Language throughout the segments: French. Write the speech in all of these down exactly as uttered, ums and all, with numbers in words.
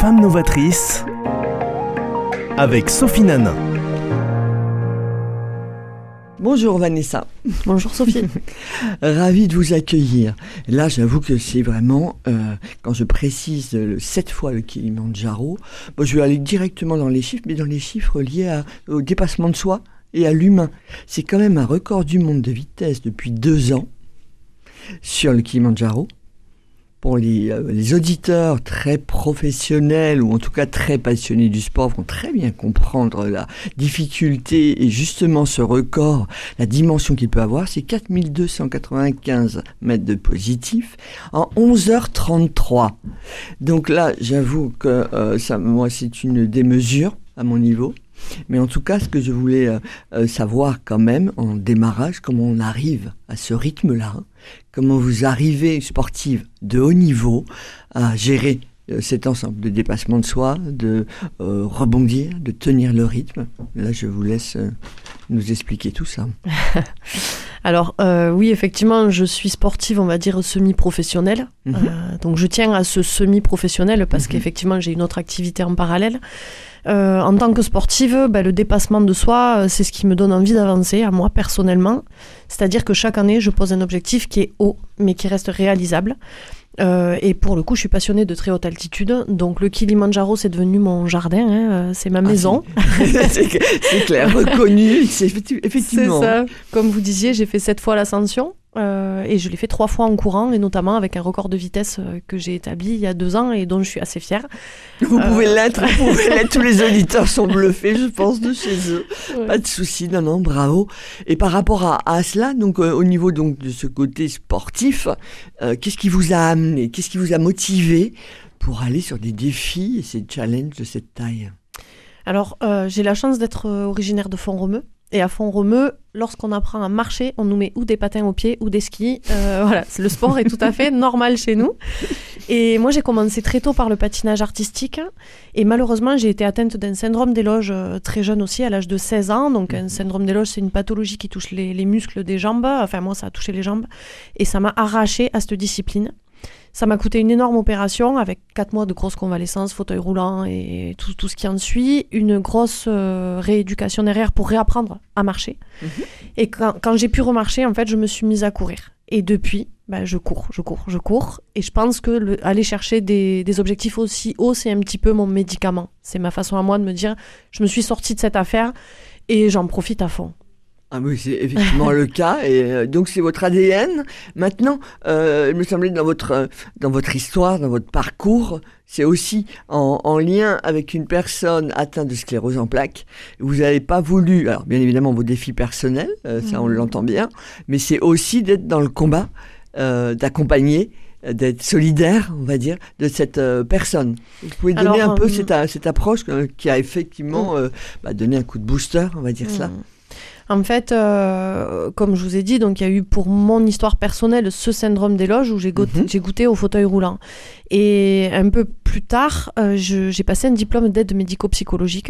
Femmes novatrices avec Sophie Nanin. Bonjour Vanessa. Bonjour Sophie. Ravie de vous accueillir. Là, j'avoue que c'est vraiment, euh, quand je précise le, sept fois le Kilimandjaro, bon, je vais aller directement dans les chiffres, mais dans les chiffres liés à, au dépassement de soi et à l'humain. C'est quand même un record du monde de vitesse depuis deux ans sur le Kilimandjaro. Pour les, euh, les auditeurs très professionnels ou en tout cas très passionnés du sport vont très bien comprendre la difficulté et justement ce record, la dimension qu'il peut avoir, c'est quatre mille deux cent quatre-vingt-quinze mètres de positif en onze heures trente-trois. Donc là, j'avoue que euh, ça, moi, c'est une démesure à mon niveau. Mais en tout cas, ce que je voulais euh, euh, savoir quand même en démarrage, comment on arrive à ce rythme-là, hein, comment vous arrivez, sportive de haut niveau, à gérer euh, cet ensemble de dépassement de soi, de euh, rebondir, de tenir le rythme. Là, je vous laisse euh, nous expliquer tout ça. Alors euh, oui, effectivement, je suis sportive, on va dire semi-professionnelle. Mmh. Euh, donc je tiens à ce semi-professionnel parce mmh. qu'effectivement, j'ai une autre activité en parallèle. Euh, en tant que sportive, bah, le dépassement de soi, c'est ce qui me donne envie d'avancer, à moi personnellement. C'est-à-dire que chaque année, je pose un objectif qui est haut, mais qui reste réalisable. Euh, et pour le coup, je suis passionnée de très haute altitude. Donc le Kilimandjaro, c'est devenu mon jardin, hein, c'est ma maison. Ah, c'est, c'est clair, reconnu, c'est effectivement. C'est ça. Comme vous disiez, j'ai fait sept fois l'ascension. Euh, et je l'ai fait trois fois en courant, et notamment avec un record de vitesse euh, que j'ai établi il y a deux ans et dont je suis assez fière. Vous euh... pouvez l'être, vous pouvez l'être. Tous les auditeurs sont bluffés, je pense, de chez eux. Ouais. Pas de souci, non, non, bravo. Et par rapport à, à cela, donc euh, au niveau donc de ce côté sportif, euh, qu'est-ce qui vous a amené, qu'est-ce qui vous a motivé pour aller sur des défis et ces challenges de cette taille? Alors, euh, j'ai la chance d'être originaire de Font-Romeu. Et à Font-Romeu, lorsqu'on apprend à marcher, on nous met ou des patins aux pieds ou des skis. Euh, voilà, le sport est tout à fait normal chez nous. Et moi, j'ai commencé très tôt par le patinage artistique. Et malheureusement, j'ai été atteinte d'un syndrome des loges très jeune aussi, à l'âge de seize ans. Donc, un syndrome des loges, c'est une pathologie qui touche les, les muscles des jambes. Enfin, moi, ça a touché les jambes. Et ça m'a arrachée à cette discipline. Ça m'a coûté une énorme opération avec quatre mois de grosse convalescence, fauteuil roulant et tout, tout ce qui en suit. Une grosse euh, rééducation derrière pour réapprendre à marcher. Mmh. Et quand, quand j'ai pu remarcher, en fait, je me suis mise à courir. Et depuis, bah, je cours, je cours, je cours. Et je pense que le, aller chercher des, des objectifs aussi hauts, c'est un petit peu mon médicament. C'est ma façon à moi de me dire, je me suis sortie de cette affaire et j'en profite à fond. Ah oui, c'est effectivement le cas, et euh, donc c'est votre A D N. Maintenant, euh, il me semblait dans votre euh, dans votre histoire, dans votre parcours, c'est aussi en, en lien avec une personne atteinte de sclérose en plaques. Vous n'avez pas voulu, alors bien évidemment vos défis personnels, euh, ça on l'entend bien, mais c'est aussi d'être dans le combat, euh, d'accompagner, d'être solidaire, on va dire, de cette euh, personne. Vous pouvez donner alors, un peu euh, cette, cette approche euh, qui a effectivement euh, bah, donné un coup de booster, on va dire euh, cela. En fait, euh, comme je vous ai dit, donc il y a eu pour mon histoire personnelle ce syndrome des loges où j'ai goûté, mm-hmm. j'ai goûté au fauteuil roulant. Et un peu plus tard, euh, je, j'ai passé un diplôme d'aide médico-psychologique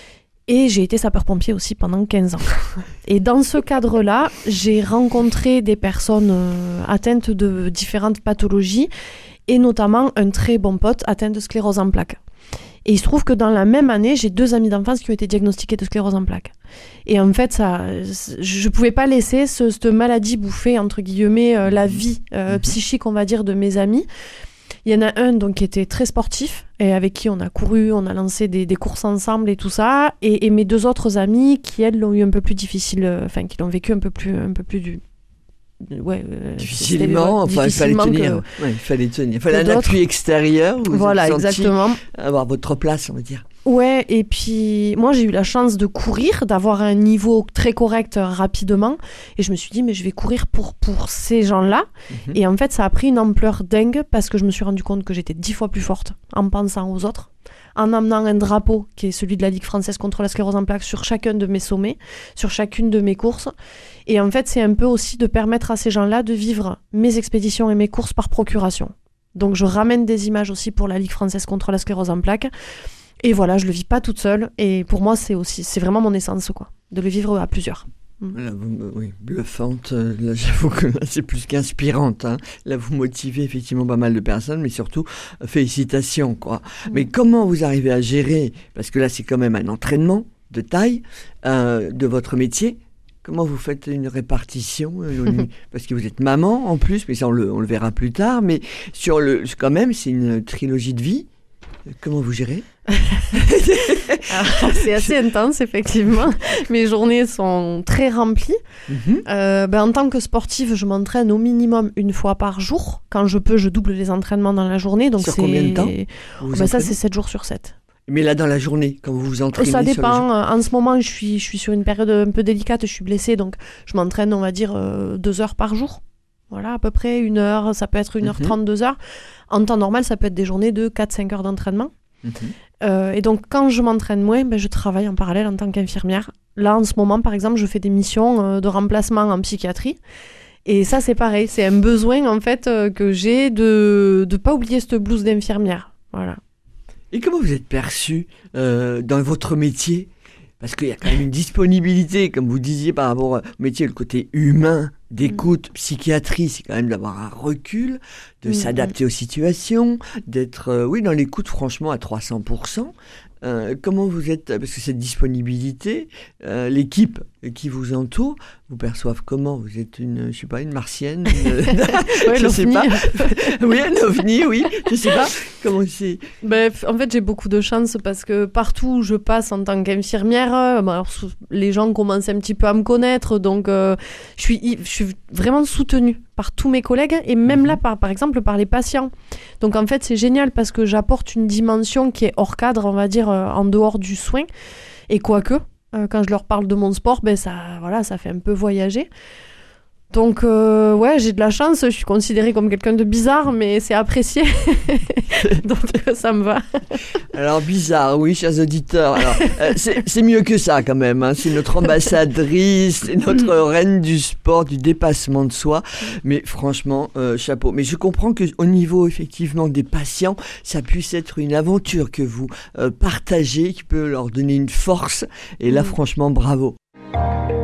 et j'ai été sapeur-pompier aussi pendant quinze ans. Et dans ce cadre-là, j'ai rencontré des personnes euh, atteintes de différentes pathologies et notamment un très bon pote atteint de sclérose en plaques. Et il se trouve que dans la même année, j'ai deux amis d'enfance qui ont été diagnostiqués de sclérose en plaques. Et en fait, ça, je ne pouvais pas laisser ce, cette maladie bouffer, entre guillemets, euh, la vie euh, psychique, on va dire, de mes amis. Il y en a un donc, qui était très sportif et avec qui on a couru, on a lancé des, des courses ensemble et tout ça. Et, et mes deux autres amis qui, elles, l'ont eu un peu plus difficile, enfin, qui l'ont vécu un peu plus, un peu plus du... Ouais, euh, difficilement, enfin, difficilement, il fallait tenir. Que, ouais, il fallait tenir. Il fallait un appui extérieur. Vous voilà, vous exactement. Avoir votre place, on va dire. Ouais, et puis moi j'ai eu la chance de courir, d'avoir un niveau très correct euh, rapidement. Et je me suis dit, mais je vais courir pour, pour ces gens-là. Mm-hmm. Et en fait, ça a pris une ampleur dingue parce que je me suis rendu compte que j'étais dix fois plus forte en pensant aux autres, en amenant un drapeau qui est celui de la Ligue française contre la sclérose en plaques sur chacun de mes sommets, sur chacune de mes courses. Et en fait, c'est un peu aussi de permettre à ces gens-là de vivre mes expéditions et mes courses par procuration. Donc, je ramène des images aussi pour la Ligue française contre la sclérose en plaques. Et voilà, je le vis pas toute seule. Et pour moi, c'est aussi, c'est vraiment mon essence, quoi, de le vivre à plusieurs. Là, vous, oui, bluffante. Là, j'avoue que là, c'est plus qu'inspirante. Hein. Là, vous motivez effectivement pas mal de personnes, mais surtout, euh, félicitations, quoi. Mmh. Mais comment vous arrivez à gérer, parce que là, c'est quand même un entraînement de taille euh, de votre métier. Comment vous faites une répartition euh, parce que vous êtes maman en plus, mais ça, on le, on le verra plus tard. Mais sur le, quand même, c'est une trilogie de vie. Comment vous gérez? Alors, c'est assez intense, effectivement. Mes journées sont très remplies. Mm-hmm. Euh, ben, en tant que sportive, je m'entraîne au minimum une fois par jour. Quand je peux, je double les entraînements dans la journée. Donc sur c'est... combien de temps ben, Ça, c'est sept jours sur sept. Mais là, dans la journée, quand vous vous entraînez? Ça dépend. En ce moment, je suis, je suis sur une période un peu délicate. Je suis blessée, donc je m'entraîne, on va dire, euh, deux heures par jour. Voilà, à peu près une heure. Ça peut être une heure trente, deux heures. En temps normal, ça peut être des journées de quatre à cinq heures d'entraînement. Mmh. Euh, et donc, quand je m'entraîne moins, ben, je travaille en parallèle en tant qu'infirmière. Là, en ce moment, par exemple, je fais des missions euh, de remplacement en psychiatrie. Et ça, c'est pareil. C'est un besoin, en fait, euh, que j'ai de ne pas oublier cette blouse d'infirmière. Voilà. Et comment vous êtes perçue euh, dans votre métier? Parce qu'il y a quand même une disponibilité, comme vous disiez, par rapport au métier, le côté humain, d'écoute, mmh. psychiatrie, c'est quand même d'avoir un recul, de mmh. s'adapter aux situations, d'être, euh, oui, dans l'écoute, franchement, à trois cents pour cent. Euh, comment vous êtes, parce que cette disponibilité, euh, l'équipe qui vous entoure, vous perçoivent comment? Vous êtes une, je sais pas, une martienne, une... ouais, je sais pas. Oui, un ovni, oui, je sais pas comment c'est. Ben, en fait, j'ai beaucoup de chance parce que partout où je passe en tant qu'infirmière, euh, alors, les gens commencent un petit peu à me connaître, donc euh, je suis, je suis vraiment soutenue par tous mes collègues et même mmh. là, par, par exemple, par les patients. Donc en fait, c'est génial parce que j'apporte une dimension qui est hors cadre, on va dire, euh, en dehors du soin. Et quoique, euh, quand je leur parle de mon sport, ben ça, voilà, ça fait un peu voyager. Donc, euh, ouais, j'ai de la chance. Je suis considérée comme quelqu'un de bizarre, mais c'est apprécié. Donc, ça me va. Alors, bizarre, oui, chers auditeurs. Alors, euh, c'est, c'est mieux que ça, quand même. Hein. C'est notre ambassadrice, c'est notre reine du sport, du dépassement de soi. Mais franchement, euh, chapeau. Mais je comprends qu'au niveau, effectivement, des patients, ça puisse être une aventure que vous euh, partagez, qui peut leur donner une force. Et là, franchement, bravo.